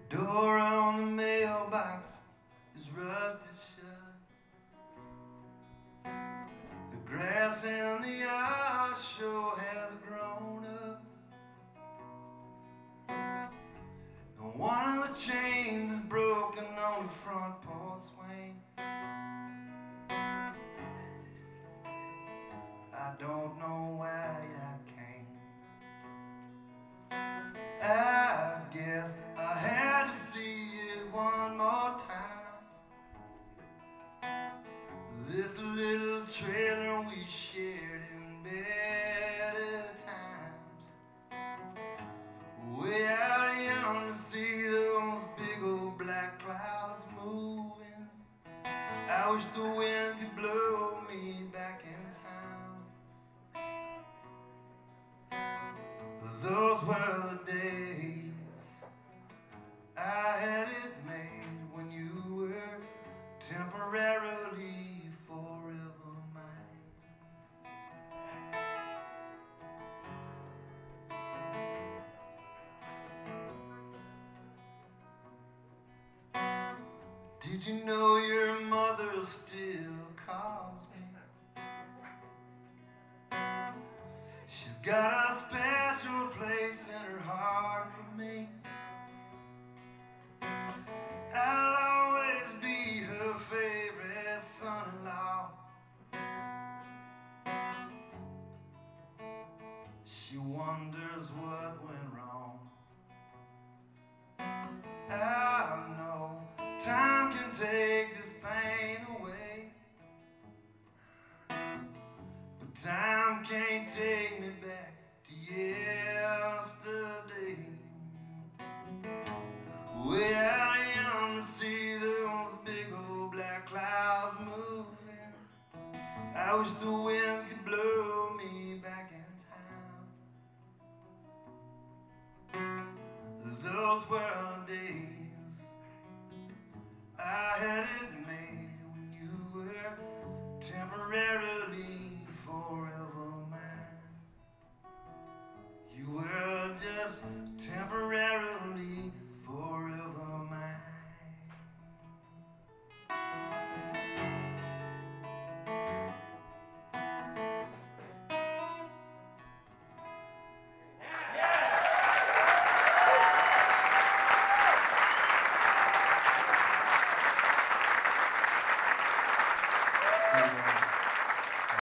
Door on the mailbox is rusted shut. The grass in the yard sure has grown up, and one of the chains is broken on the front porch swing. I don't know why I came. I guess I had to see it one more time. This little trailer we shared in better times. Way out yonder, see those big old black clouds moving. I wish the wind could blow me back in time. Those were the days I had it made, when you were temporarily forever mine. Did you know your mother still calls me? She's got a special place in her heart for me. I'll always be her favorite son-in-law. She wonders what went wrong. I know time can take this pain away, but time can't take me back to yesterday. Way out yonder, see those big old black clouds moving. I wish the wind could blow me back in time. Those were the days I had it made, when you were temporarily forever mine. You were just temporarily forever mine. Yeah.